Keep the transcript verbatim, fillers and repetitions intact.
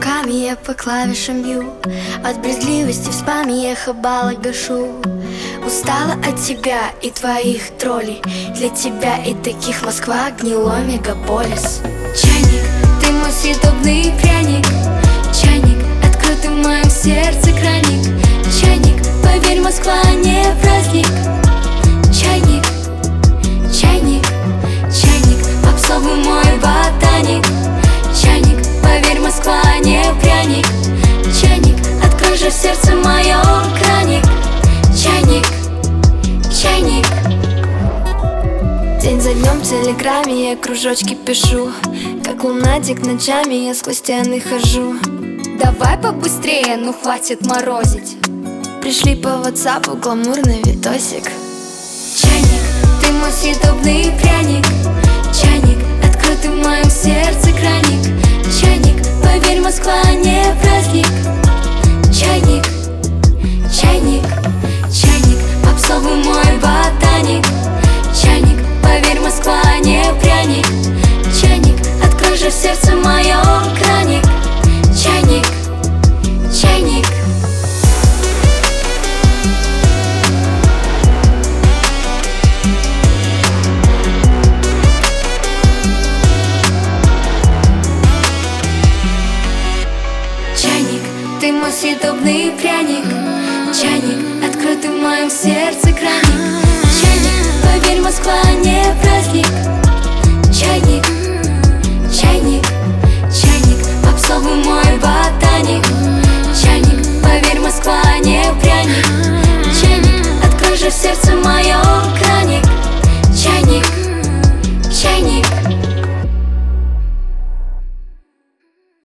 руками я по клавишам бью, от брезгливости в спаме эхо балок гашу. Устала от тебя и твоих троллей, для тебя и таких Москва гнилой мегаполис. Чайник, ты мой съедобный пряник, чайник, открытый в моем сердце краник. Чайник, поверь, Москва не праздник. Чайник, чайник, чайник, попсовый мой ботаник. Чайник, поверь, Москва не пряник. Чайник, открой же в сердце моем краник. Чайник, чайник. День за днем в телеграме я кружочки пишу, как лунатик ночами я сквозь стены хожу. Давай побыстрее, ну хватит морозить. Пришли по ватсапу гламурный видосик. Чайник, ты мой съедобный пряник. Чайник, открытый в моем сердце краник. Чайник, поверь, Москва не праздник. Чайник, чайник, чайник, попсовый мой ботаник. Чайник, поверь, Москва не пряник. Чайник, открой же в сердце моем краник. Чайник, чайник. Чайник, ты мой съедобный пряник. Чайник, открытый в моем сердце краник. Чайник, поверь, Москва не праздник. Чайник, чайник, чайник, попсовый мой ботаник. Чайник, поверь, Москва не пряник. Чайник, открой же в сердце моем краник. Чайник, чайник.